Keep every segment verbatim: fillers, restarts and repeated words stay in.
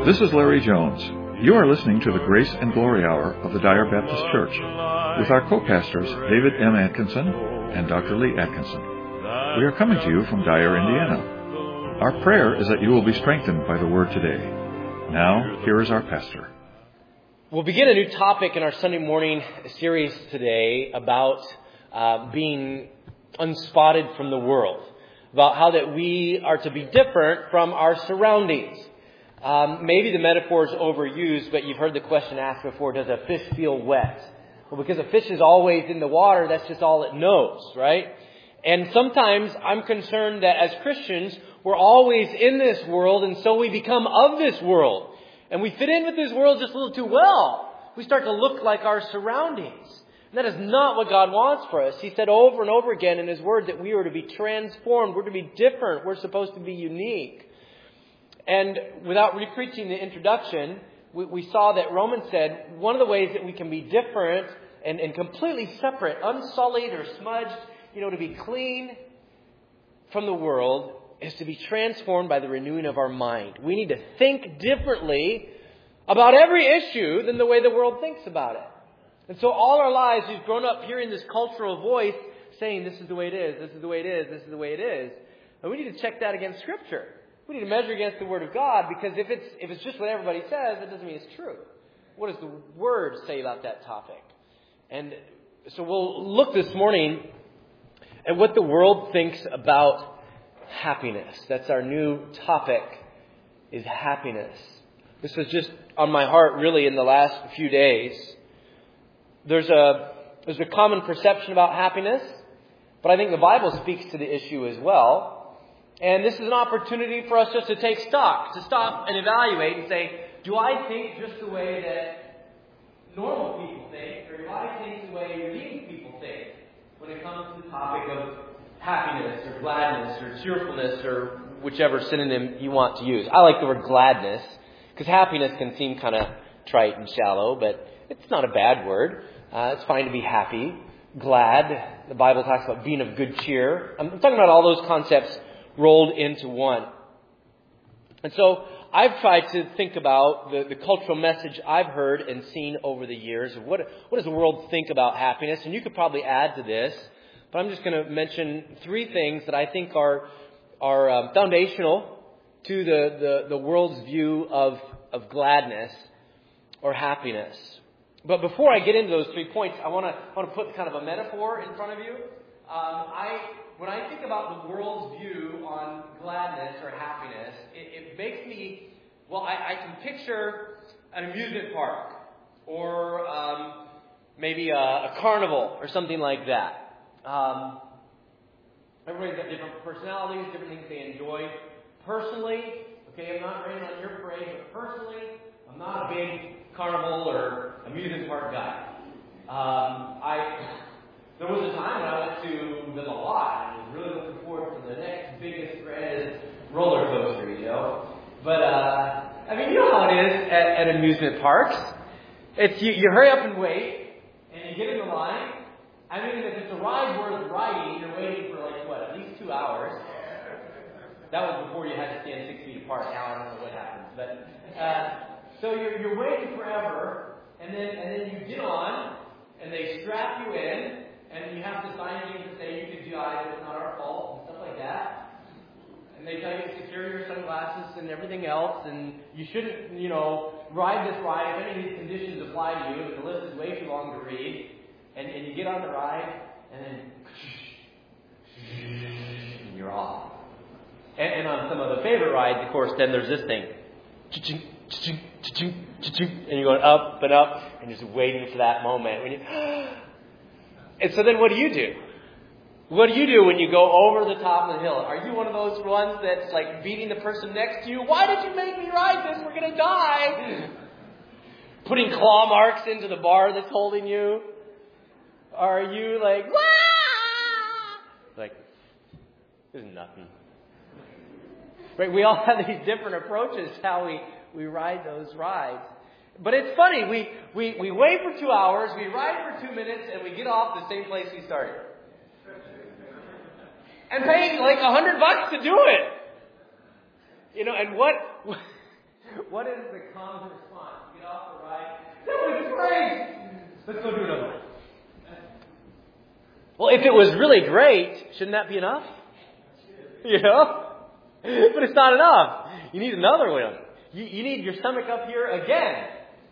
This is Larry Jones. You are listening to the Grace and Glory Hour of the Dyer Baptist Church with our co-pastors David M. Atkinson and Doctor Lee Atkinson. We are coming to you from Dyer, Indiana. Our prayer is that you will be strengthened by the Word today. Now, here is our pastor. We'll begin a new topic in our Sunday morning series today about uh, being unspotted from the world, about how that we are to be different from our surroundings. Um, maybe the metaphor is overused, but you've heard the question asked before, does a fish feel wet? Well, because a fish is always in the water, that's just all it knows, right? And sometimes I'm concerned that as Christians, we're always in this world, and so we become of this world. And we fit in with this world just a little too well. We start to look like our surroundings. And that is not what God wants for us. He said over and over again in His Word that we are to be transformed. We're to be different. We're supposed to be unique. And without re-preaching the introduction, we, we saw that Romans said one of the ways that we can be different and, and completely separate, unsullied or smudged, you know, to be clean from the world is to be transformed by the renewing of our mind. We need to think differently about every issue than the way the world thinks about it. And so all our lives we've grown up hearing this cultural voice saying this is the way it is, this is the way it is, this is the way it is. And we need to check that against Scripture. We need to measure against the Word of God, because if it's if it's just what everybody says, that doesn't mean it's true. What does the Word say about that topic? And so we'll look this morning at what the world thinks about happiness. That's our new topic, is happiness. This was just on my heart really in the last few days. There's a there's a common perception about happiness, but I think the Bible speaks to the issue as well. And this is an opportunity for us just to take stock, to stop and evaluate and say, do I think just the way that normal people think, or do I think the way unique people think when it comes to the topic of happiness or gladness or cheerfulness or whichever synonym you want to use? I like the word gladness because happiness can seem kind of trite and shallow, but it's not a bad word. Uh, it's fine to be happy, glad. The Bible talks about being of good cheer. I'm talking about all those concepts rolled into one. And so I've tried to think about the, the cultural message I've heard and seen over the years of what, what does the world think about happiness? And you could probably add to this, but I'm just going to mention three things that I think are are um, foundational to the, the, the world's view of, of gladness or happiness. But before I get into those three points, I want to I want to put kind of a metaphor in front of you. Um, I When I think about the world's view on gladness or happiness, it, it makes me, well, I, I can picture an amusement park or um, maybe a, a carnival or something like that. Um, everybody's got different personalities, different things they enjoy. Personally, okay, I'm not raining on your parade, but personally, I'm not a big carnival or amusement park guy. Um, I... There was a time when I went to the lot and was really looking forward to the next biggest, grandest roller coaster, you know. But, uh, I mean, you know how it is at, at amusement parks. It's you, you hurry up and wait, and you get in the line. I mean, if it's a ride worth riding, you're waiting for, like, what, at least two hours. That was before you had to stand six feet apart. Now I don't know what happens. But, uh, so you're, you're waiting forever, and then, and then you get on, and they strap you in. And you have to sign things to say you can drive, it's not our fault, and stuff like that. And they tell you to secure your sunglasses and everything else, and you shouldn't, you know, ride this ride if any of these conditions apply to you, and the list is way too long to read. And, and you get on the ride, and then and you're off. And, and on some of the favorite rides, of course, then there's this thing. And you're going up and up, and you're just waiting for that moment. When you... And so then what do you do? What do you do when you go over the top of the hill? Are you one of those ones that's like beating the person next to you? Why did you make me ride this? We're going to die. Putting claw marks into the bar that's holding you? Are you like, wah! Like, this is nothing. Right? We all have these different approaches to how we, we ride those rides. But it's funny, we, we, we wait for two hours, we ride for two minutes, and we get off the same place we started. And pay like a hundred bucks to do it. You know, and what What is the common response? You get off the ride. That was great! Let's go do another one. Well, if it was really great, shouldn't that be enough? You know? But it's not enough. You need another one. You, you need your stomach up here again.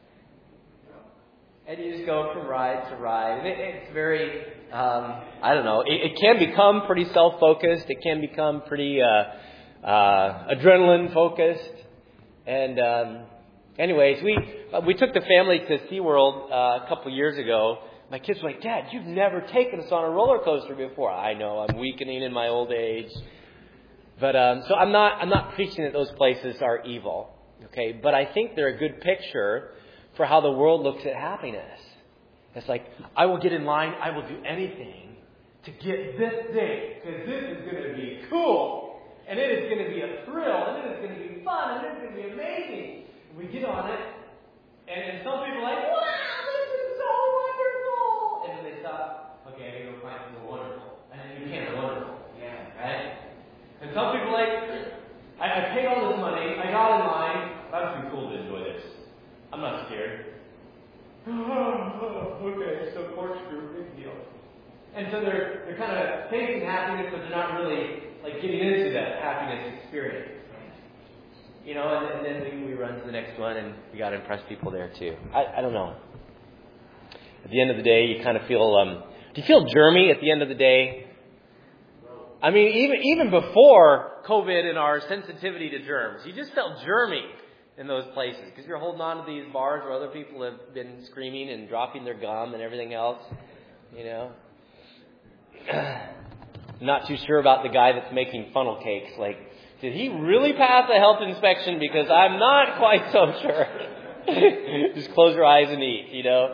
And you just go from ride to ride. And it, it's very, um, I don't know, it, it can become pretty self-focused. It can become pretty uh, uh, adrenaline-focused. And um, anyways, we we took the family to SeaWorld uh, a couple years ago. My kids were like, Dad, you've never taken us on a roller coaster before. I know, I'm weakening in my old age. But um, so I'm not I'm not preaching that those places are evil. Okay, but I think they're a good picture for how the world looks at happiness. It's like, I will get in line, I will do anything to get this thing, because this is going to be cool, and it is going to be a thrill, and it is going to be fun, and it is going to be amazing. And we get on it, and, and some people are like, wow, this is so wonderful! And then they stop, okay, I gotta go find something wonderful. And then you can't be wonderful. Yeah, right? And some people are like, I, I paid all this money, I got in line, that would be cool to enjoy this. I'm not scared. Okay, so corkscrew, big deal. And so they're they're kind of tasting happiness, but they're not really like getting into that happiness experience. You know, and, and then we, we run to the next one, and we got to impress people there too. I, I don't know. At the end of the day, you kind of feel. Um, do you feel germy at the end of the day? I mean, even even before COVID and our sensitivity to germs, you just felt germy in those places, because you're holding on to these bars where other people have been screaming and dropping their gum and everything else, you know. Not too sure about the guy that's making funnel cakes. Like, did he really pass a health inspection? Because I'm not quite so sure. Just close your eyes and eat, you know.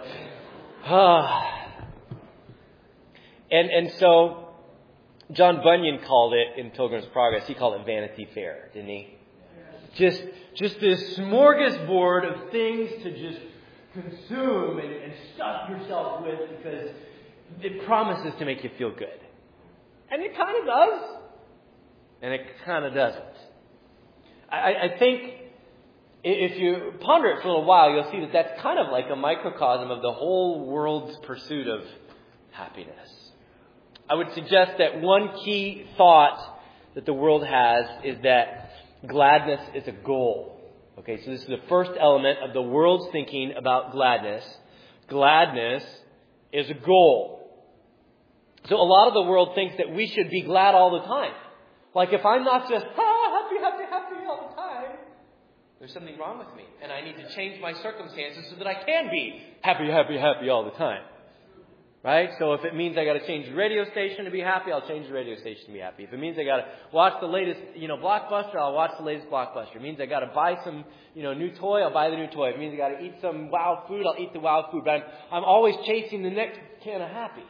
and and so John Bunyan called it in Pilgrim's Progress. He called it Vanity Fair, didn't he? Just just this smorgasbord of things to just consume and, and stuff yourself with, because it promises to make you feel good. And it kind of does. And it kind of doesn't. I, I think if you ponder it for a little while, you'll see that that's kind of like a microcosm of the whole world's pursuit of happiness. I would suggest that one key thought that the world has is that gladness is a goal. Okay, so this is the first element of the world's thinking about gladness. Gladness is a goal. So a lot of the world thinks that we should be glad all the time. Like, if I'm not just ah, happy, happy, happy all the time, there's something wrong with me. And I need to change my circumstances so that I can be happy, happy, happy all the time. Right? So if it means I got to change the radio station to be happy, I'll change the radio station to be happy. If it means I got to watch the latest, you know, blockbuster, I'll watch the latest blockbuster. If it means I got to buy some, you know, new toy, I'll buy the new toy. If it means I got to eat some wow food, I'll eat the wow food. But I'm, I'm always chasing the next can of happy.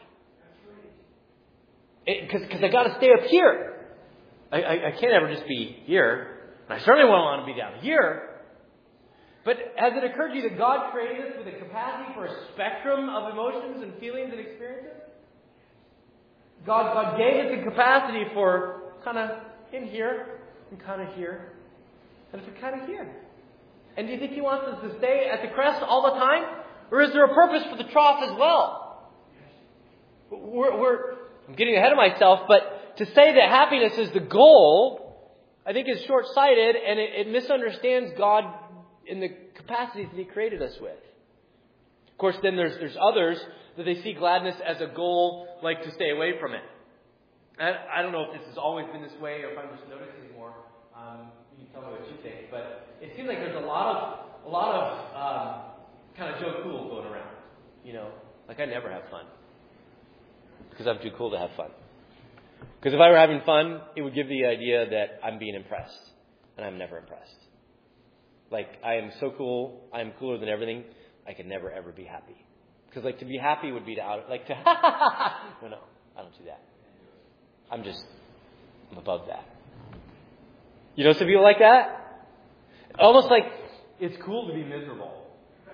Because because I got to stay up here. I, I, I can't ever just be here. And I certainly won't want to be down here. But has it occurred to you that God created us with a capacity for a spectrum of emotions and feelings and experiences? God, God gave us a capacity for kind of in here and kind of here and for kind of here. And do you think He wants us to stay at the crest all the time? Or is there a purpose for the trough as well? We're, we're, I'm getting ahead of myself, but to say that happiness is the goal, I think is short-sighted, and it, it misunderstands God in the capacities that He created us with. Of course, then there's there's others that they see gladness as a goal, like to stay away from it. And I don't know if this has always been this way, or if I'm just noticing more. Um, you can tell me what you think. But it seems like there's a lot of a lot of um, kind of Joe Cool going around. You know, like I never have fun because I'm too cool to have fun. Because if I were having fun, it would give the idea that I'm being impressed, and I'm never impressed. Like, I am so cool, I am cooler than everything, I can never, ever be happy. Because, like, to be happy would be to out, like, to, no, no, I don't do that. I'm just, I'm above that. You know some people like that? Almost like, it's cool to be miserable.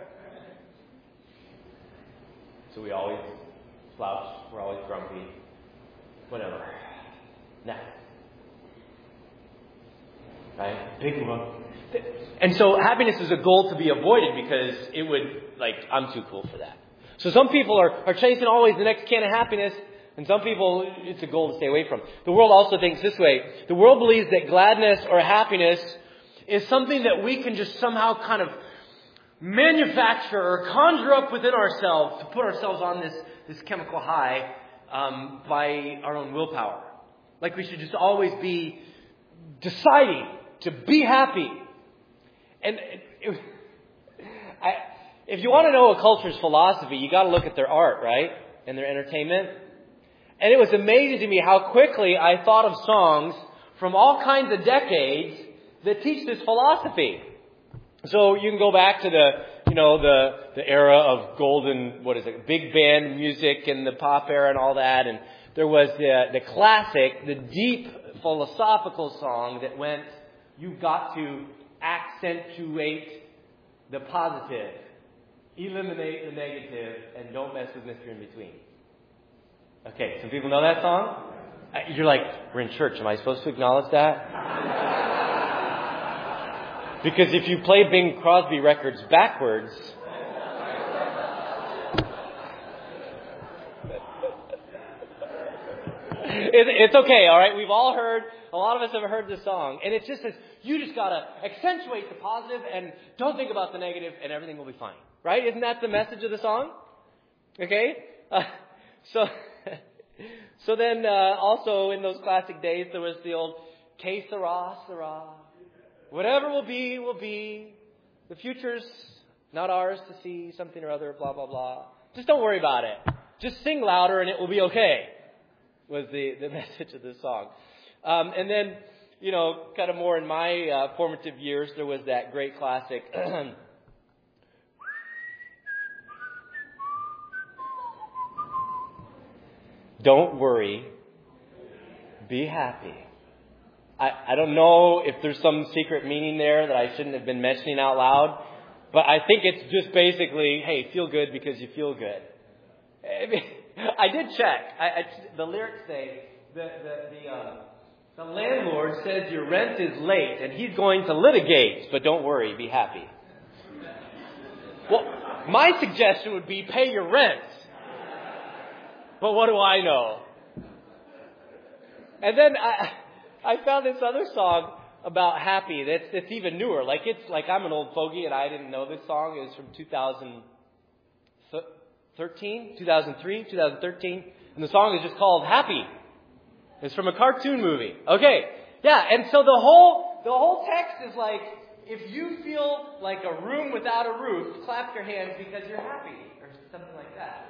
So we always slouch, we're always grumpy, whatever. Nah. Right? Big one. And so happiness is a goal to be avoided because it would, like, I'm too cool for that. So some people are, are chasing always the next can of happiness, and some people, it's a goal to stay away from. The world also thinks this way. The world believes that gladness or happiness is something that we can just somehow kind of manufacture or conjure up within ourselves to put ourselves on this, this chemical high um, by our own willpower. Like we should just always be deciding to be happy. And it, it, I, if you want to know a culture's philosophy, you got to look at their art, right? And their entertainment. And it was amazing to me how quickly I thought of songs from all kinds of decades that teach this philosophy. So you can go back to the, you know, the the era of golden, what is it, big band music and the pop era and all that. And there was the the classic, the deep philosophical song that went, you've got to accentuate the positive, eliminate the negative, and don't mess with Mister In Between. Okay, some people know that song? You're like, we're in church. Am I supposed to acknowledge that? Because if you play Bing Crosby records backwards, it's okay, all right? We've all heard, a lot of us have heard this song. And it just says, you just got to accentuate the positive and don't think about the negative and everything will be fine. Right? Isn't that the message of the song? Okay? Uh, so, so then uh, also in those classic days, there was the old Que sera, sera. Whatever will be, will be. The future's not ours to see, something or other, blah, blah, blah. Just don't worry about it. Just sing louder and it will be okay, was the, the message of the song. Um, and then, you know, kind of more in my uh, formative years, there was that great classic. Don't worry, be happy. I, I don't know if there's some secret meaning there that I shouldn't have been mentioning out loud, but I think it's just basically, hey, feel good because you feel good. I, mean, I did check. I, I, the lyrics say the the the, uh, the landlord says your rent is late and he's going to litigate, but don't worry, be happy. Well, my suggestion would be pay your rent. But what do I know? And then I I found this other song about happy that's, that's even newer. Like it's like I'm an old fogey and I didn't know this song. It was from two thousand thirteen, two thousand three, two thousand thirteen. And the song is just called Happy. It's from a cartoon movie. Okay. Yeah. And so the whole, the whole text is like, if you feel like a room without a roof, clap your hands because you're happy or something like that.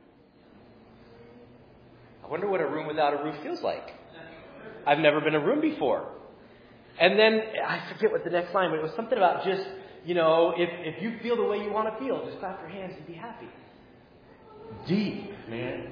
I wonder what a room without a roof feels like. I've never been in a room before. And then, I forget what the next line, but it was something about just, you know, if, if you feel the way you want to feel, just clap your hands and be happy. Deep, man.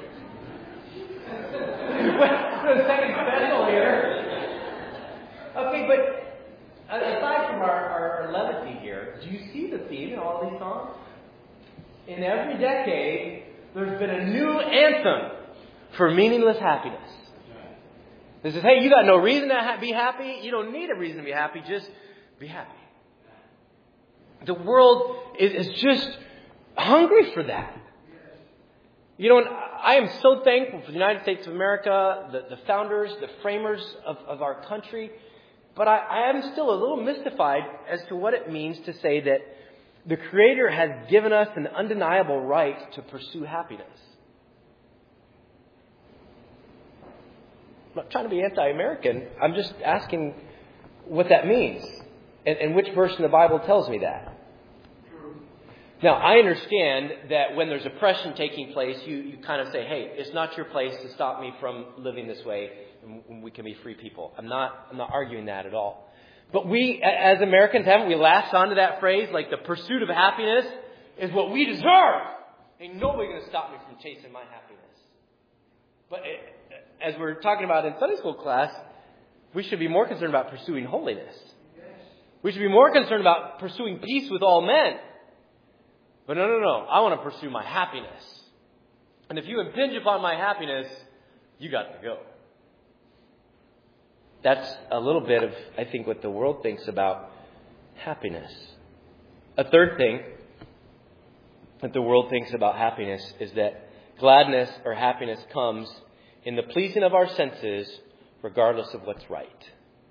The second special here. Okay, but aside from our, our levity here, do you see the theme in all these songs? In every decade, there's been a new anthem for meaningless happiness. This is, hey, you got no reason to ha- be happy. You don't need a reason to be happy. Just be happy. The world is, is just hungry for that. You know, and I am so thankful for the United States of America, the, the founders, the framers of, of our country. But I, I am still a little mystified as to what it means to say that the Creator has given us an undeniable right to pursue happiness. I'm not trying to be anti-American. I'm just asking what that means and, and which verse in the Bible tells me that. Now, I understand that when there's oppression taking place, you, you kind of say, hey, it's not your place to stop me from living this way, and we can be free people. I'm not, I'm not arguing that at all. But we, as Americans, haven't we latched onto that phrase, like the pursuit of happiness is what we deserve. Ain't nobody going to stop me from chasing my happiness. But it, as we're talking about in Sunday school class, we should be more concerned about pursuing holiness. We should be more concerned about pursuing peace with all men. But no, no, no. I want to pursue my happiness. And if you impinge upon my happiness, you got to go. That's a little bit of, I think, what the world thinks about happiness. A third thing that the world thinks about happiness is that gladness or happiness comes in the pleasing of our senses, regardless of what's right.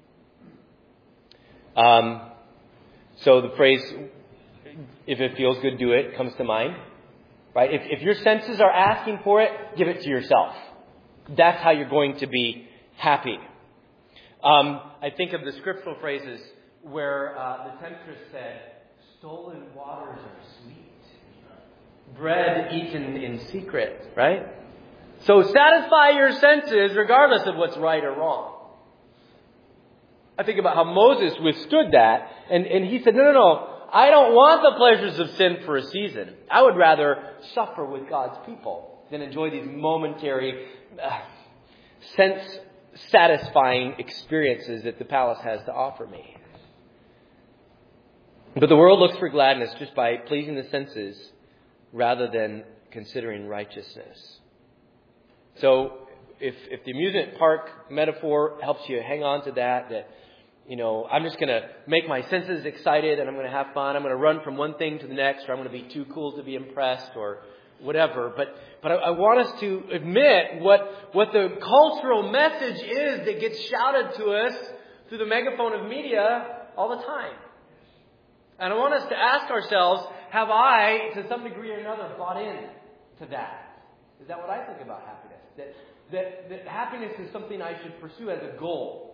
Um, so the phrase, if it feels good, do it, comes to mind. Right? If, if your senses are asking for it, give it to yourself. That's how you're going to be happy. Um, I think of the scriptural phrases where uh, the temptress said, stolen waters are sweet. Bread eaten in secret, right? So satisfy your senses regardless of what's right or wrong. I think about how Moses withstood that. And, and he said, no, no, no. I don't want the pleasures of sin for a season. I would rather suffer with God's people than enjoy these momentary, uh, sense-satisfying experiences that the palace has to offer me. But the world looks for gladness just by pleasing the senses rather than considering righteousness. So if, if the amusement park metaphor helps you hang on to that, that You know, I'm just going to make my senses excited and I'm going to have fun. I'm going to run from one thing to the next, or I'm going to be too cool to be impressed or whatever. But but I, I want us to admit what, what the cultural message is that gets shouted to us through the megaphone of media all the time. And I want us to ask ourselves, have I, to some degree or another, bought in to that? Is that what I think about happiness? That, that, that happiness is something I should pursue as a goal.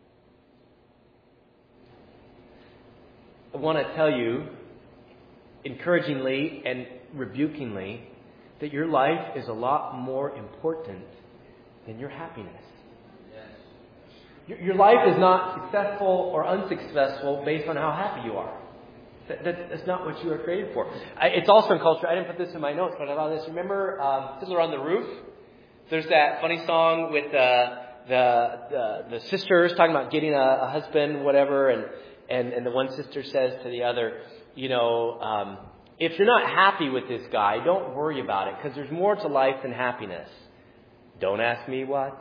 I want to tell you, encouragingly and rebukingly, that your life is a lot more important than your happiness. Your, your life is not successful or unsuccessful based on how happy you are. That, that, that's not what you are created for. I, it's also in culture. I didn't put this in my notes, but I thought this. Remember um, Fiddler on the Roof? There's that funny song with uh, the, the the sisters talking about getting a, a husband, whatever, and And, and the one sister says to the other, you know, um, if you're not happy with this guy, don't worry about it, because there's more to life than happiness. Don't ask me what.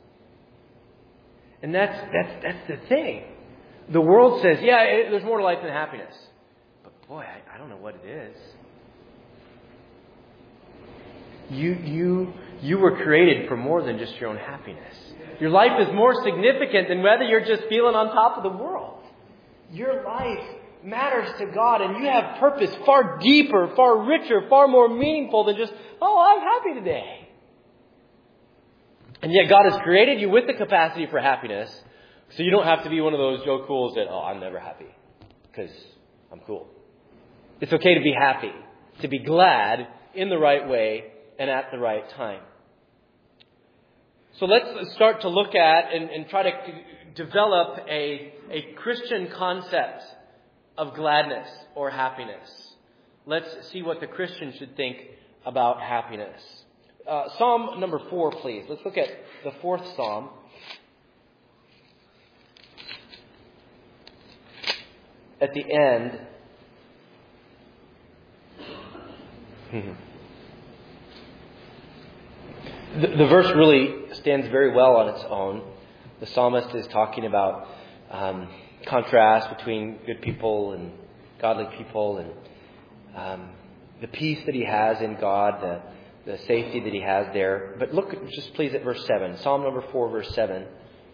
And that's that's that's the thing. The world says, yeah, it, there's more to life than happiness. But boy, I, I don't know what it is. You you you were created for more than just your own happiness. Your life is more significant than whether you're just feeling on top of the world. Your life matters to God, and you have purpose far deeper, far richer, far more meaningful than just, oh, I'm happy today. And yet God has created you with the capacity for happiness, so you don't have to be one of those Joe Cools that, oh, I'm never happy because I'm cool. It's okay to be happy, to be glad in the right way and at the right time. So let's start to look at and, and try to develop a, a Christian concept of gladness or happiness. Let's see what the Christian should think about happiness. Uh, Psalm number four, please. Let's look at the fourth Psalm. At the end. the, the verse really stands very well on its own. The psalmist is talking about um, contrast between good people and godly people, and um, the peace that he has in God, the, the safety that he has there. But look just please at verse seven. Psalm number four, verse seven.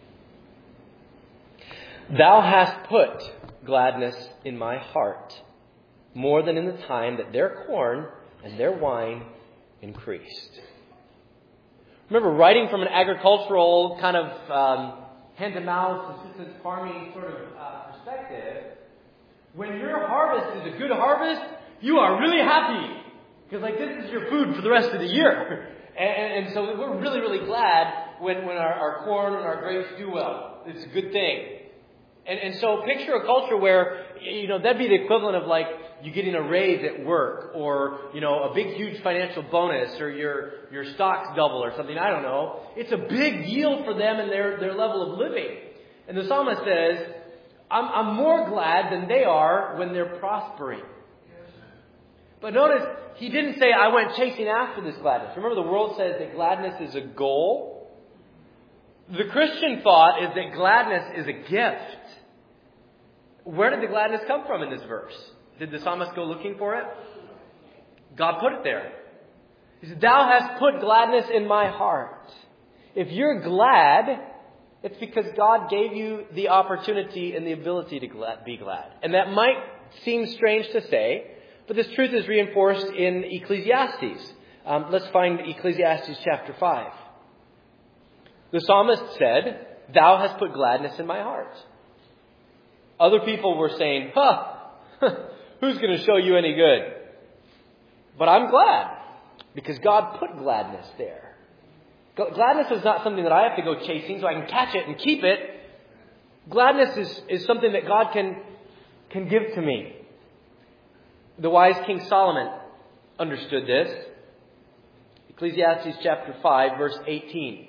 Thou hast put gladness in my heart more than in the time that their corn and their wine increased. Remember, writing from an agricultural kind of um, hand-to-mouth, subsistence farming sort of uh, perspective, when your harvest is a good harvest, you are really happy. Because like this is your food for the rest of the year. and, and so we're really, really glad when, when our, our corn and our grapes do well. It's a good thing. And, and so picture a culture where, you know, that'd be the equivalent of like you getting a raise at work, or, you know, a big, huge financial bonus, or your, your stocks double or something. I don't know. It's a big deal for them and their, their level of living. And the psalmist says, I'm, I'm more glad than they are when they're prospering. But notice, he didn't say, I went chasing after this gladness. Remember, the world says that gladness is a goal. The Christian thought is that gladness is a gift. Where did the gladness come from in this verse? Did the psalmist go looking for it? God put it there. He said, thou hast put gladness in my heart. If you're glad, it's because God gave you the opportunity and the ability to glad, be glad. And that might seem strange to say, but this truth is reinforced in Ecclesiastes. Um, let's find Ecclesiastes chapter five. The psalmist said, thou hast put gladness in my heart. Other people were saying, huh, who's going to show you any good? But I'm glad because God put gladness there. Gladness is not something that I have to go chasing so I can catch it and keep it. Gladness is, is something that God can, can give to me. The wise King Solomon understood this. Ecclesiastes chapter five, verse eighteen.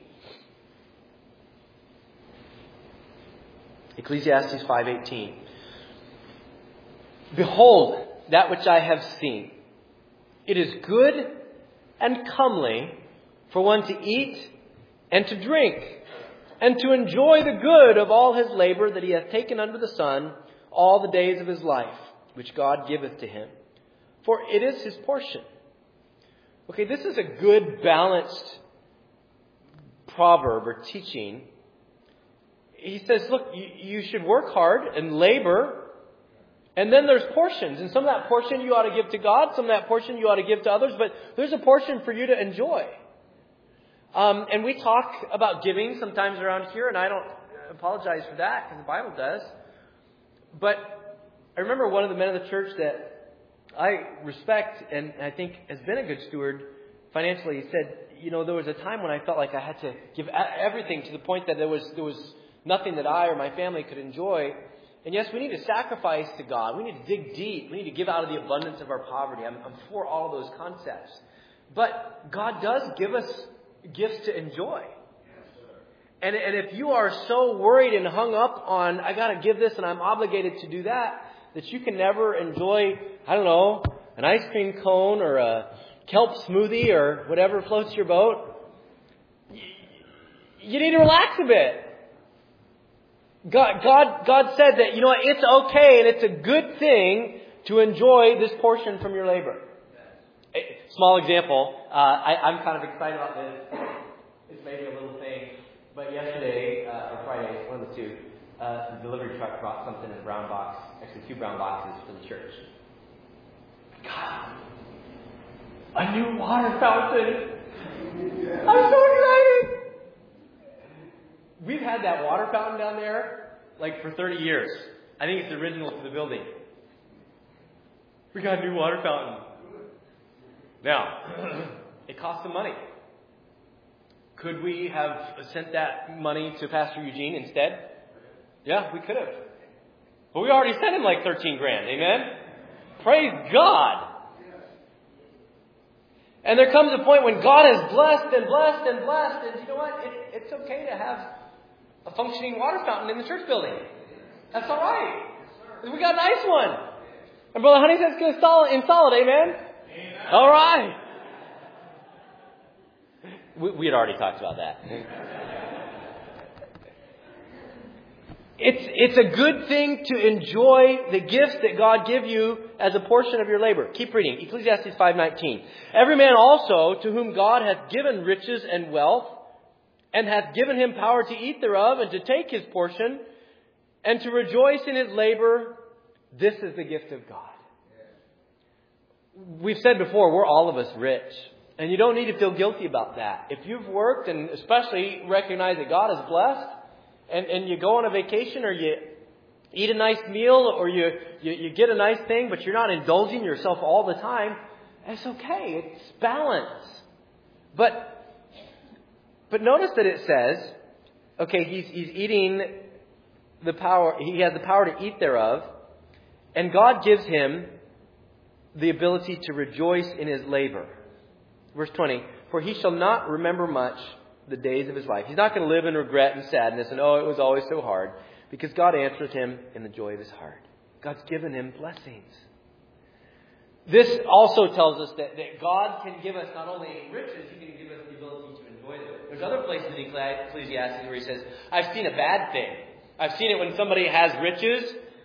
Ecclesiastes five eighteen. Behold, that which I have seen. It is good and comely for one to eat and to drink, and to enjoy the good of all his labor that he hath taken under the sun all the days of his life, which God giveth to him. For it is his portion. Okay, this is a good, balanced proverb or teaching. He says, look, you, you should work hard and labor, and then there's portions. And some of that portion you ought to give to God, some of that portion you ought to give to others, but there's a portion for you to enjoy. Um, and we talk about giving sometimes around here, and I don't apologize for that because the Bible does. But I remember one of the men of the church that I respect and I think has been a good steward financially. He said, you know, there was a time when I felt like I had to give everything to the point that there was there was nothing that I or my family could enjoy. And yes, we need to sacrifice to God. We need to dig deep. We need to give out of the abundance of our poverty. I'm, I'm for all of those concepts. But God does give us gifts to enjoy. And, and if you are so worried and hung up on, I got to give this and I'm obligated to do that, that you can never enjoy, I don't know, an ice cream cone or a kelp smoothie or whatever floats your boat, you need to relax a bit. God, God, God said that, you know what, it's okay and it's a good thing to enjoy this portion from your labor. A small example, uh, I, I'm kind of excited about this. It's maybe a little thing, but yesterday, uh, or Friday, one of the two, uh, the delivery truck brought something in a brown box, actually two brown boxes for the church. God, a new water fountain. I'm so excited. We've had that water fountain down there like for thirty years. I think it's the original to the building. We got a new water fountain. Now, it costs some money. Could we have sent that money to Pastor Eugene instead? Yeah, we could have. But we already sent him like thirteen grand. Amen? Praise God. And there comes a point when God has blessed and blessed and blessed. And you know what? It, it's okay to have a functioning water fountain in the church building. That's all right. We got a nice one. And Brother Honey says go install it, install it. Amen? Amen. All right. We, we had already talked about that. It's, it's a good thing to enjoy the gifts that God give you as a portion of your labor. Keep reading. Ecclesiastes five nineteen. Every man also to whom God hath given riches and wealth, and hath given him power to eat thereof, and to take his portion, and to rejoice in his labor, this is the gift of God. We've said before, we're all of us rich. And you don't need to feel guilty about that. If you've worked, and especially recognize that God is blessed, and, and you go on a vacation, or you eat a nice meal, or you, you, you get a nice thing, but you're not indulging yourself all the time, it's okay. It's balance. But But notice that it says, okay, he's, he's eating the power, he has the power to eat thereof, and God gives him the ability to rejoice in his labor. Verse twenty, for he shall not remember much the days of his life. He's not going to live in regret and sadness and, oh, it was always so hard, because God answers him in the joy of his heart. God's given him blessings. This also tells us that, that God can give us not only riches, he can give us the ability to enjoy them. There's other places in Ecclesiastes where he says, I've seen a bad thing. I've seen it when somebody has riches,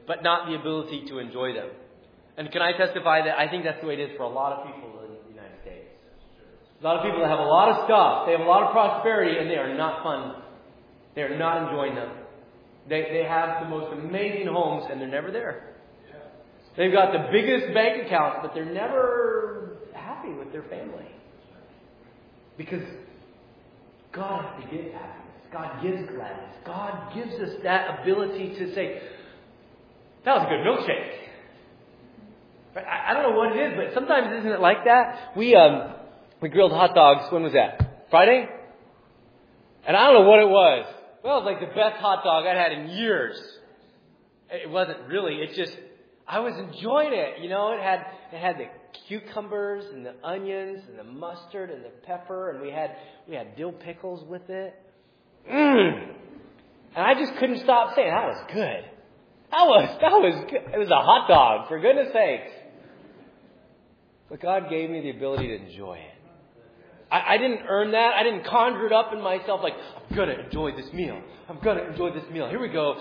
but not the ability to enjoy them. And can I testify that I think that's the way it is for a lot of people in the United States. A lot of people that have a lot of stuff, they have a lot of prosperity, and they are not fun. They are not enjoying them. They they have the most amazing homes, and they're never there. They've got the biggest bank accounts, but they're never happy with their family. Because God gives happiness. God gives gladness. God gives us that ability to say, that was a good milkshake. I, I don't know what it is, but sometimes isn't it like that? We um we grilled hot dogs. When was that? Friday? And I don't know what it was. Well, it was like the best hot dog I'd had in years. It wasn't really. It just, I was enjoying it. You know, it had it had the cucumbers and the onions and the mustard and the pepper, and we had we had dill pickles with it. Mmm. And I just couldn't stop saying that was good. That was that was good. It was a hot dog, for goodness sakes. But God gave me the ability to enjoy it. I, I didn't earn that. I didn't conjure it up in myself like, I'm going to enjoy this meal. I'm going to enjoy this meal. Here we go.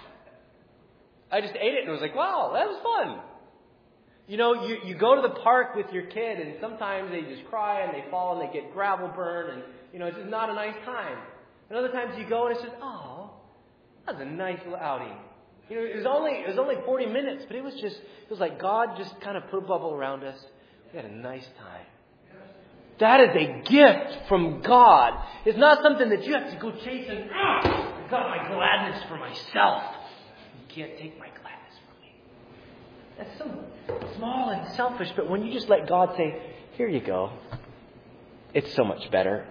I just ate it and was like, wow, that was fun. You know, you, you go to the park with your kid and sometimes they just cry and they fall and they get gravel burn and, you know, it's just not a nice time. And other times you go and it's just, oh, that was a nice little outing. You know, it was only it was only forty minutes, but it was just, it was like God just kind of put a bubble around us. We had a nice time. That is a gift from God. It's not something that you have to go chase and, ah, I got my gladness for myself. You can't take my gladness from me. That's so small and selfish, but when you just let God say, here you go, it's so much better.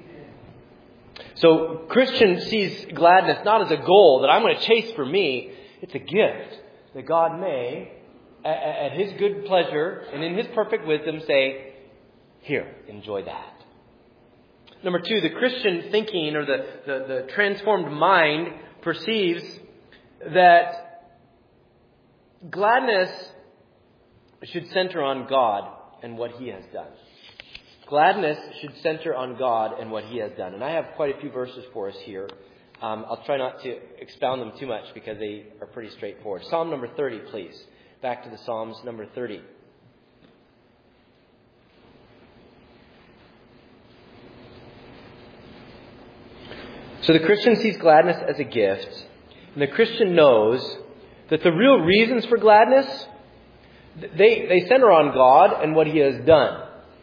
So Christian sees gladness not as a goal that I'm going to chase for me. It's a gift that God may, at His good pleasure and in His perfect wisdom, say, here, enjoy that. Number two, the Christian thinking or the, the, the transformed mind perceives that gladness should center on God and what He has done. Gladness should center on God and what He has done. And I have quite a few verses for us here. Um, I'll try not to expound them too much because they are pretty straightforward. Psalm number thirty, please. Back to the Psalms, number thirty. So the Christian sees gladness as a gift, and the Christian knows that the real reasons for gladness, they, they center on God and what He has done.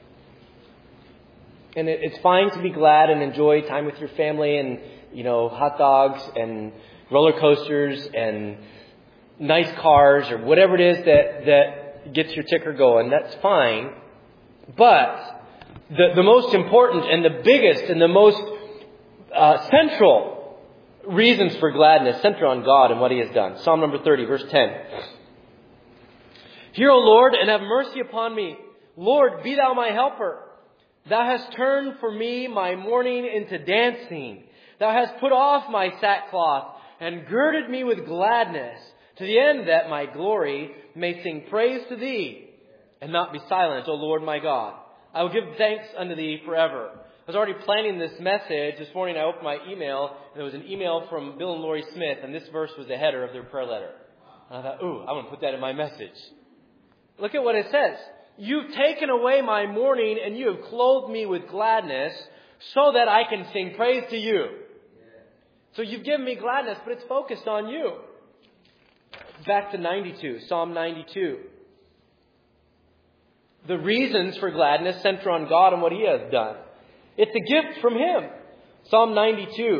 And it, it's fine to be glad and enjoy time with your family and, you know, hot dogs and roller coasters and nice cars or whatever it is that, that gets your ticker going. That's fine. But the, the most important and the biggest and the most Uh, central reasons for gladness center on God and what He has done. Psalm number thirty, verse ten. Hear, O Lord, and have mercy upon me. Lord, be Thou my helper. Thou hast turned for me my mourning into dancing. Thou hast put off my sackcloth and girded me with gladness, to the end that my glory may sing praise to Thee and not be silent, O Lord my God. I will give thanks unto Thee forever. I was already planning this message. This morning I opened my email, and there was an email from Bill and Lori Smith, and this verse was the header of their prayer letter. And I thought, ooh, I'm going to put that in my message. Look at what it says. You've taken away my mourning, and you have clothed me with gladness, so that I can sing praise to you. So you've given me gladness, but it's focused on you. Back to ninety-two, Psalm ninety-two. The reasons for gladness center on God and what He has done. It's a gift from Him. Psalm ninety-two.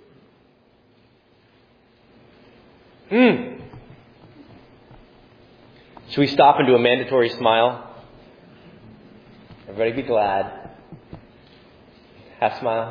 Hmm. Should we stop and do a mandatory smile? Everybody be glad. Half smile.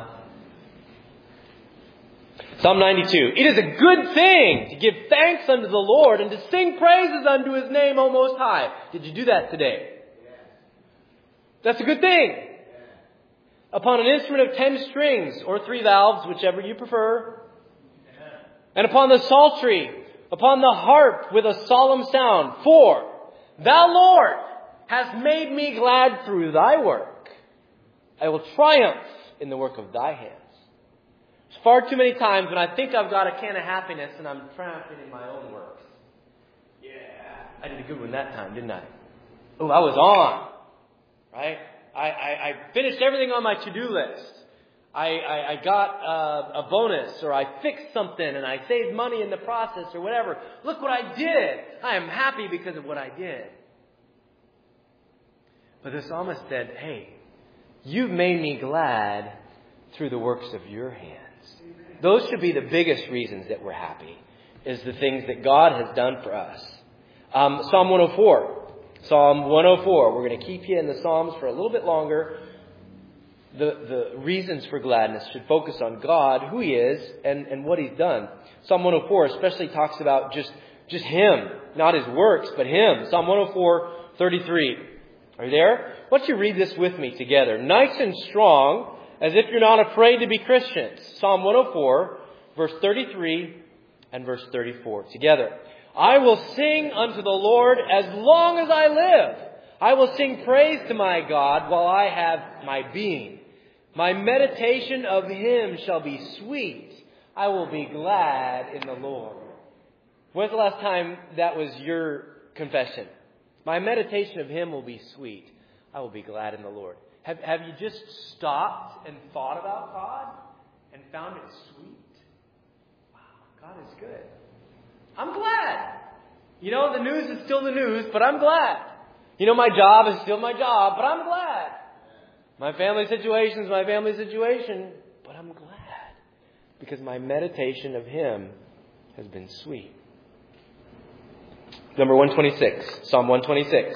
Psalm ninety-two. It is a good thing to give thanks unto the Lord and to sing praises unto His name, O Most High. Did you do that today? That's a good thing. Upon an instrument of ten strings, or three valves, whichever you prefer. And upon the psaltery, upon the harp with a solemn sound. For Thou, Lord, hast made me glad through Thy work. I will triumph in the work of Thy hands. There's far too many times when I think I've got a can of happiness and I'm triumphing in my own works. Yeah, I did a good one that time, didn't I? Oh, I was on. Right? I, I, I finished everything on my to-do list. I, I, I got uh, a bonus, or I fixed something and I saved money in the process or whatever. Look what I did. I am happy because of what I did. But the psalmist said, hey, you've made me glad through the works of your hands. Those should be the biggest reasons that we're happy, is the things that God has done for us. Um, Psalm one oh four. Psalm one oh four. We're going to keep you in the Psalms for a little bit longer. The, the reasons for gladness should focus on God, who He is, and, and what He's done. Psalm one oh four especially talks about just, just Him, not His works, but Him. Psalm one oh four, thirty-three. Are you there? Why don't you read this with me together? Nice and strong, as if you're not afraid to be Christians. Psalm one oh four, verse thirty-three and verse thirty-four. Together. I will sing unto the Lord as long as I live. I will sing praise to my God while I have my being. My meditation of Him shall be sweet. I will be glad in the Lord. When's the last time that was your confession? My meditation of Him will be sweet. I will be glad in the Lord. Have, have you just stopped and thought about God and found it sweet? Wow, God is good. I'm glad. You know, the news is still the news, but I'm glad. You know, my job is still my job, but I'm glad. My family situation is my family situation, but I'm glad. Because my meditation of Him has been sweet. Number one twenty-six. Psalm one twenty-six.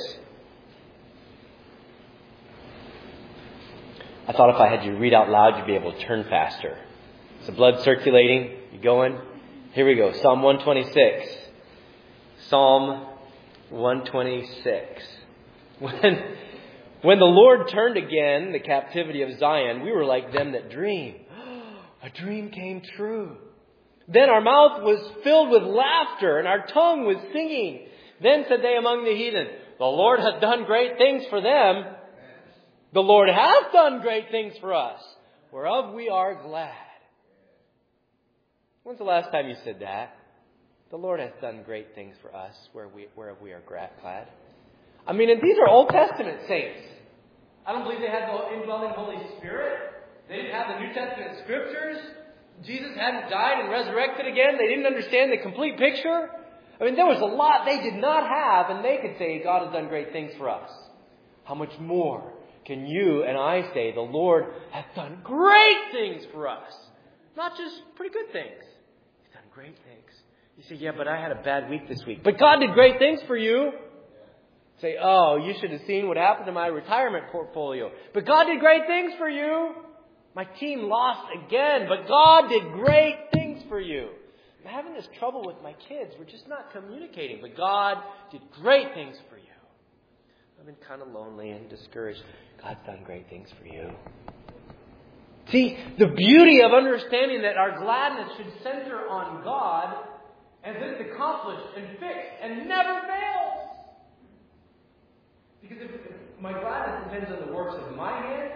I thought if I had you read out loud, you'd be able to turn faster. Is the blood circulating? You going? Here we go. Psalm one twenty-six. Psalm one twenty-six. When, when the Lord turned again the captivity of Zion, we were like them that dream. A dream came true. Then our mouth was filled with laughter, and our tongue was singing. Then said they among the heathen, the Lord hath done great things for them. The Lord hath done great things for us, whereof we are glad. When's the last time you said that? The Lord hath done great things for us, where we, whereof we are glad. I mean, and these are Old Testament saints. I don't believe they had the indwelling Holy Spirit. They didn't have the New Testament scriptures. Jesus hadn't died and resurrected again. They didn't understand the complete picture. I mean, there was a lot they did not have, and they could say, God has done great things for us. How much more can you and I say, the Lord hath done great things for us? Not just pretty good things. He's done great things. You say, yeah, but I had a bad week this week. But God did great things for you. Say, oh, you should have seen what happened to my retirement portfolio. But God did great things for you. My team lost again, but God did great things for you. I'm having this trouble with my kids. We're just not communicating. But God did great things for you. I've been kind of lonely and discouraged. God's done great things for you. See, the beauty of understanding that our gladness should center on God as it's accomplished and fixed and never fails. Because if, if my gladness depends on the works of my hands,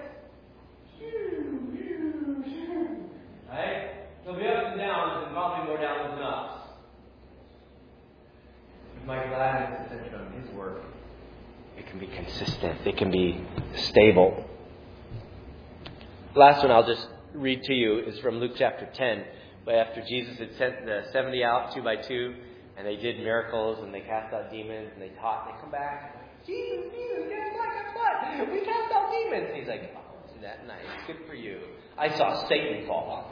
right? There'll be ups and downs, and probably more downs than ups. If my gladness is centered on His work, it can be consistent. It can be stable. The last one I'll just read to you is from Luke chapter ten. But after Jesus had sent the seventy out two by two, and they did miracles, and they cast out demons, and they taught, they come back. Jesus, Jesus, guess what, guess what? We cast out demons. And He's like, oh, isn't that nice? Good for you. I saw Satan fall.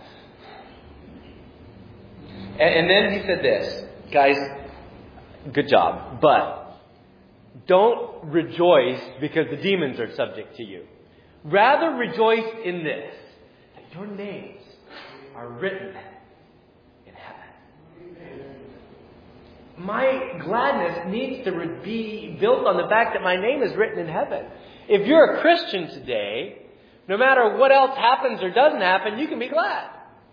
And, and then He said this, guys, good job, but don't rejoice because the demons are subject to you. Rather rejoice in this, that your names are written in heaven. My gladness needs to be built on the fact that my name is written in heaven. If you're a Christian today, no matter what else happens or doesn't happen, you can be glad.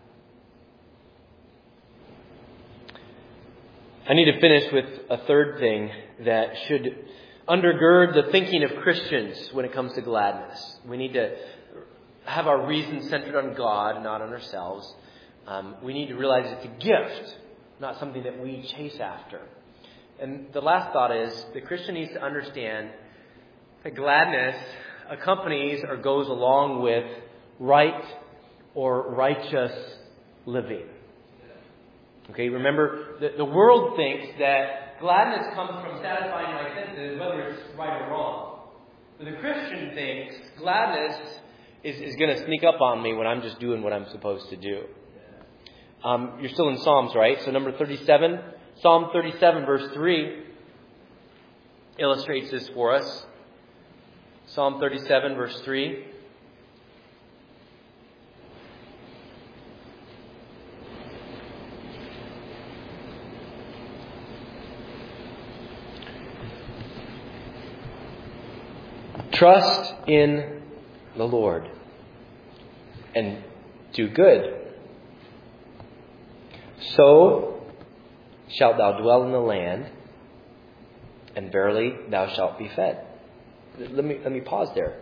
I need to finish with a third thing that should undergird the thinking of Christians when it comes to gladness. We need to have our reasons centered on God, not on ourselves. Um, we need to realize it's a gift, not something that we chase after. And the last thought is the Christian needs to understand that gladness accompanies or goes along with right or righteous living. Okay, remember, the, the world thinks that gladness comes from satisfying my senses, whether it's right or wrong. But the Christian thinks gladness is, is going to sneak up on me when I'm just doing what I'm supposed to do. Um, you're still in Psalms, right? So number thirty-seven, Psalm thirty-seven, verse three illustrates this for us. Psalm thirty-seven, verse three. Trust in the Lord and do good. So shalt thou dwell in the land, and verily thou shalt be fed. Let me let me pause there.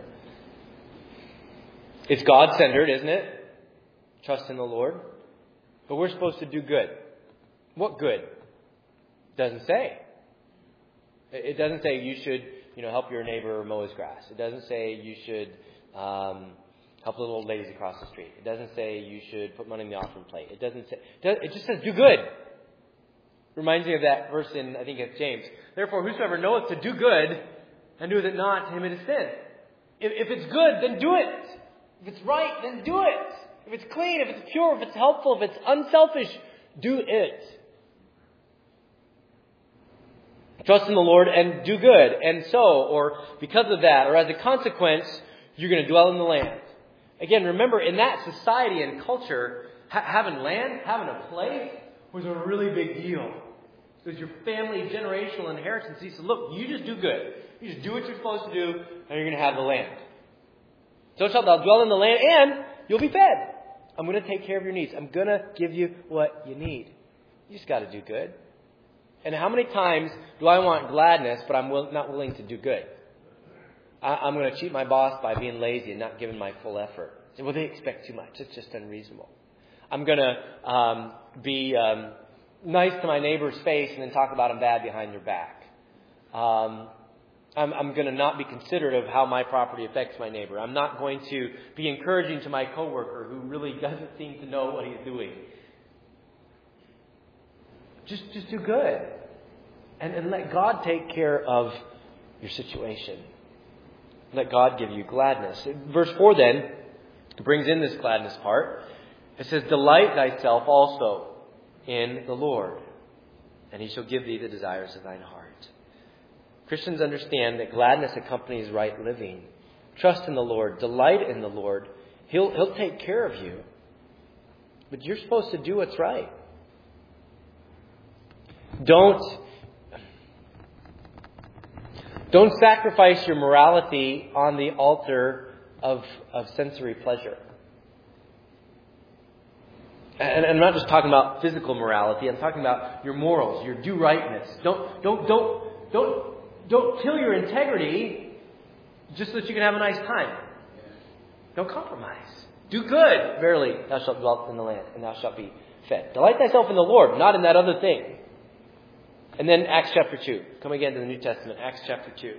It's God-centered, isn't it? Trust in the Lord. But we're supposed to do good. What good? It doesn't say. It doesn't say you should, you know, help your neighbor mow his grass. It doesn't say you should um, help little old ladies across the street. It doesn't say you should put money in the offering plate. It doesn't say. It just says do good. Reminds me of that verse in, I think it's James. Therefore, whosoever knoweth to do good and doeth it not, to him it is sin. If, if it's good, then do it. If it's right, then do it. If it's clean, if it's pure, if it's helpful, if it's unselfish, do it. Trust in the Lord and do good. And so, or because of that, or as a consequence, you're going to dwell in the land. Again, remember, in that society and culture, ha- having land, having a place, was a really big deal. It was your family generational inheritance. He said, look, you just do good. You just do what you're supposed to do, and you're going to have the land. So shalt thou dwell in the land, and you'll be fed. I'm going to take care of your needs. I'm going to give you what you need. You just got to do good. And how many times do I want gladness, but I'm will, not willing to do good? I, I'm going to cheat my boss by being lazy and not giving my full effort. Well, they expect too much. It's just unreasonable. I'm going to um, be um, nice to my neighbor's face and then talk about him bad behind their back. Um, I'm, I'm going to not be considerate of how my property affects my neighbor. I'm not going to be encouraging to my coworker who really doesn't seem to know what he's doing. Just, just do good. And, and let God take care of your situation. Let God give you gladness. Verse four then brings in this gladness part. It says, delight thyself also in the Lord, and he shall give thee the desires of thine heart. Christians understand that gladness accompanies right living. Trust in the Lord. Delight in the Lord. He'll, he'll take care of you. But you're supposed to do what's right. Don't, don't sacrifice your morality on the altar of, of sensory pleasure. And I'm not just talking about physical morality. I'm talking about your morals, your do rightness. Don't, don't, don't, don't, don't kill your integrity just so that you can have a nice time. Don't compromise. Do good. Verily, thou shalt dwell in the land, and thou shalt be fed. Delight thyself in the Lord, not in that other thing. And then Acts chapter two. Come again to the New Testament. Acts chapter two.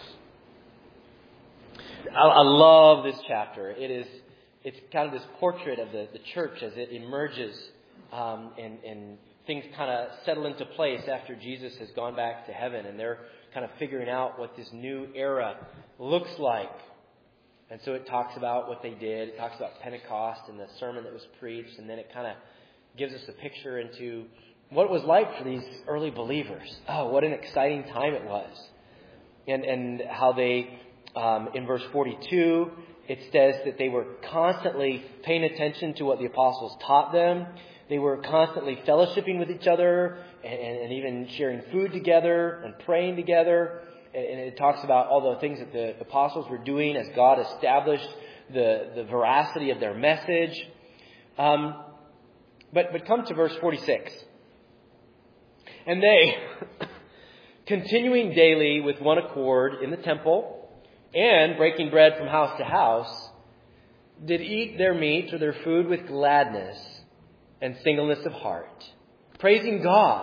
I, I love this chapter. It is, it's kind of this portrait of the, the church as it emerges um, and, and things kind of settle into place after Jesus has gone back to heaven. And they're kind of figuring out what this new era looks like. And so it talks about what they did. It talks about Pentecost and the sermon that was preached. And then it kind of gives us a picture into what it was like for these early believers. Oh, what an exciting time it was. And and how they, um, in verse forty-two, it says that they were constantly paying attention to what the apostles taught them. They were constantly fellowshipping with each other and, and even sharing food together and praying together. And, and it talks about all the things that the apostles were doing as God established the, the veracity of their message. Um, but, but come to verse forty-six. And they, continuing daily with one accord in the temple, and breaking bread from house to house, did eat their meat or their food with gladness and singleness of heart, praising God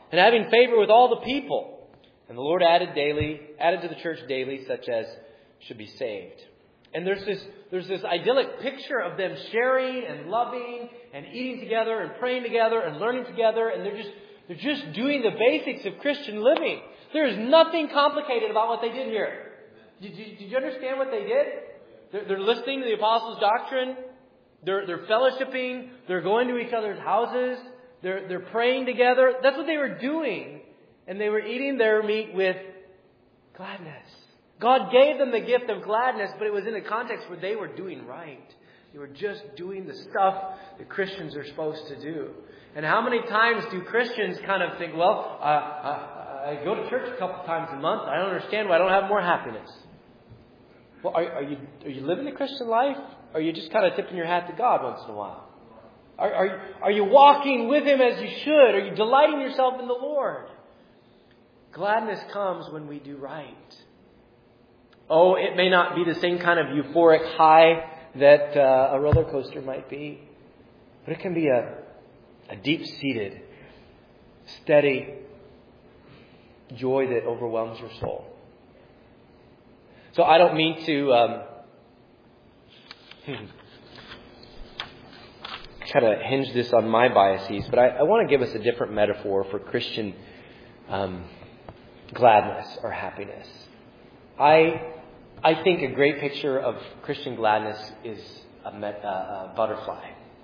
and having favor with all the people. And the Lord added daily, added to the church daily such as should be saved. And there's this, there's this idyllic picture of them sharing and loving and eating together and praying together and learning together. And they're just, they're just doing the basics of Christian living. There is nothing complicated about what they did here. Did you, did you understand what they did? They're, they're listening to the apostles' doctrine. They're, they're fellowshipping. They're going to each other's houses. They're, they're praying together. That's what they were doing. And they were eating their meat with gladness. God gave them the gift of gladness, but it was in a context where they were doing right. They were just doing the stuff that Christians are supposed to do. And how many times do Christians kind of think, well, uh, I, I go to church a couple times a month. I don't understand why I don't have more happiness. Well, are, are you are you living the Christian life? Or are you just kind of tipping your hat to God once in a while? Are, are, are you walking with Him as you should? Are you delighting yourself in the Lord? Gladness comes when we do right. Oh, it may not be the same kind of euphoric high that uh, a roller coaster might be. But it can be a, a deep-seated, steady joy that overwhelms your soul. So I don't mean to um, try to hinge this on my biases, but I, I want to give us a different metaphor for Christian um, gladness or happiness. I I think a great picture of Christian gladness is a, met, uh, a butterfly.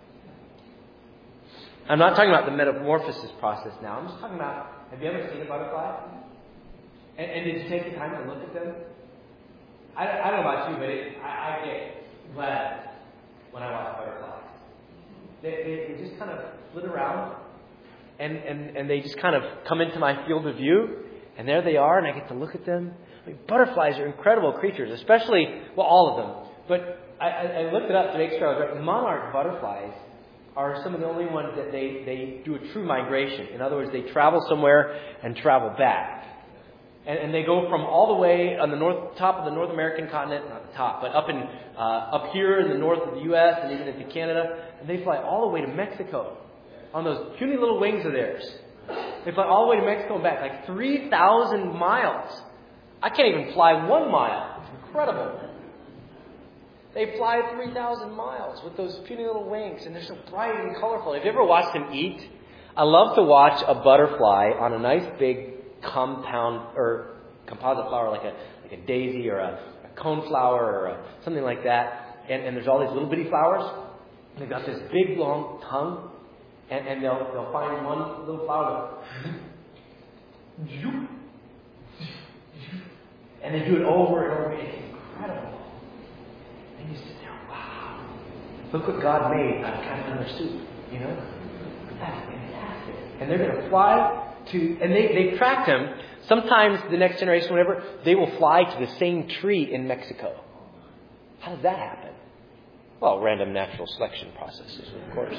I'm not talking about the metamorphosis process now. I'm just talking about, have you ever seen a butterfly? And, and did you take the time to look at them? I, I don't know about you, but it, I, I get glad when I watch butterflies. They, they, they just kind of flit around, and, and, and they just kind of come into my field of view, and there they are, and I get to look at them. I mean, butterflies are incredible creatures, especially, well, all of them. But I, I, I looked it up to make sure I was right. Monarch butterflies are some of the only ones that they, they do a true migration. In other words, they travel somewhere and travel back. And, and they go from all the way on the north top of the North American continent, not the top, but up in uh, up here in the north of the U S and even into Canada. And they fly all the way to Mexico on those puny little wings of theirs. They fly all the way to Mexico and back, like three thousand miles. I can't even fly one mile. It's incredible. They fly three thousand miles with those puny little wings, and they're so bright and colorful. Have you ever watched them eat? I love to watch a butterfly on a nice big compound or composite flower, like a like a daisy or a, a coneflower or a, something like that. And, and there's all these little bitty flowers. And they've got this big long tongue, and, and they'll they'll find one little flower. And they do it over and over again. It's incredible. And you sit there, wow. Look what God made out of caterpillar soup. You know? That's fantastic. And they're going to fly to, and they, they track them. Sometimes the next generation, whatever, they will fly to the same tree in Mexico. How does that happen? Well, random natural selection processes, of course.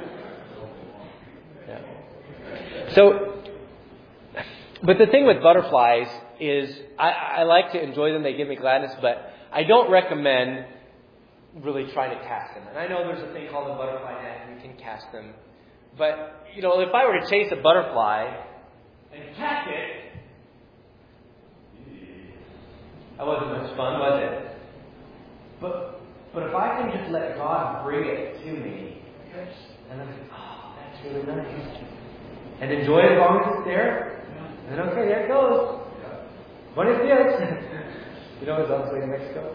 Yeah. So, but the thing with butterflies is I, I like to enjoy them. They give me gladness, but I don't recommend really trying to cast them. And I know there's a thing called a butterfly net, and you can cast them. But, you know, if I were to chase a butterfly and catch it, that wasn't much fun, was it? But but if I can just let God bring it to me, and I'm like, oh, that's really nice, and enjoy it as long as it's there, and then, okay, there it goes. Buenos dias. You know what's on its way to Mexico?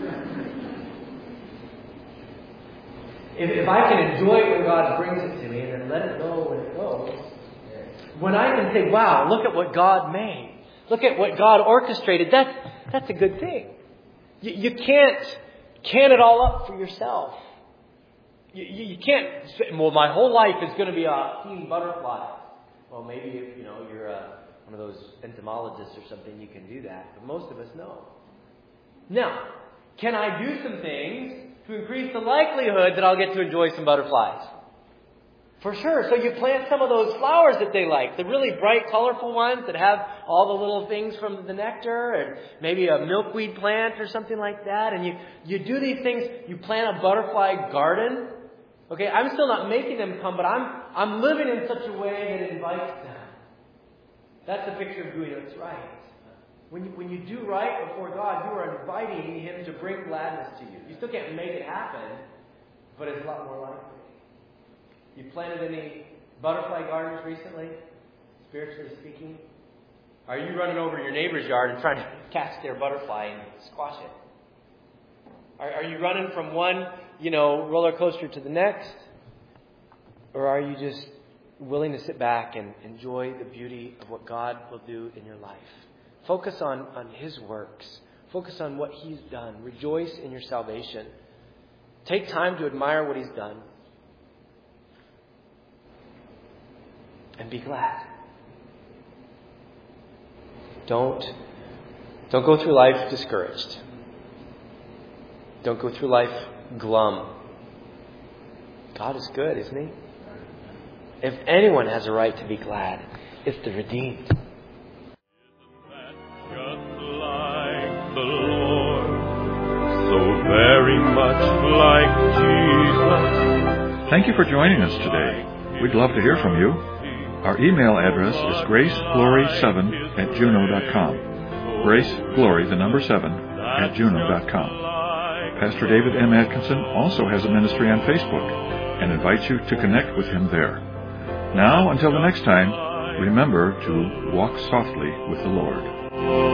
If, if I can enjoy it when God brings it to me and then let it go when it goes, when I can say, wow, look at what God made. Look at what God orchestrated. That's, that's a good thing. You, you can't can it all up for yourself. You, you, you can't say, well, my whole life is going to be a team butterfly. Well, maybe if, you know, you're a one of those entomologists or something, you can do that. But most of us know. Now, can I do some things to increase the likelihood that I'll get to enjoy some butterflies? For sure. So you plant some of those flowers that they like, the really bright, colorful ones that have all the little things from the nectar, and maybe a milkweed plant or something like that. And you, you do these things. You plant a butterfly garden. Okay, I'm still not making them come, but I'm I'm living in such a way that invites them. That's a picture of doing what's right. When you, when you do right before God, you are inviting Him to bring gladness to you. You still can't make it happen, but it's a lot more likely. You planted any butterfly gardens recently, spiritually speaking? Are you running over your neighbor's yard and trying to catch their butterfly and squash it? Are, are you running from one, you know, roller coaster to the next? Or are you just willing to sit back and enjoy the beauty of what God will do in your life? Focus on, on His works. Focus on what He's done. Rejoice in your salvation. Take time to admire what He's done. And be glad. Don't, don't go through life discouraged. Don't go through life glum. God is good, isn't He? If anyone has a right to be glad, it's the redeemed. Very much like Jesus. Thank you for joining us today. We'd love to hear from you. Our email address is grace glory seven at juno dot com. Graceglory, the number seven, at juno dot com. Pastor David M. Atkinson also has a ministry on Facebook and invites you to connect with him there. Now, until the next time, remember to walk softly with the Lord.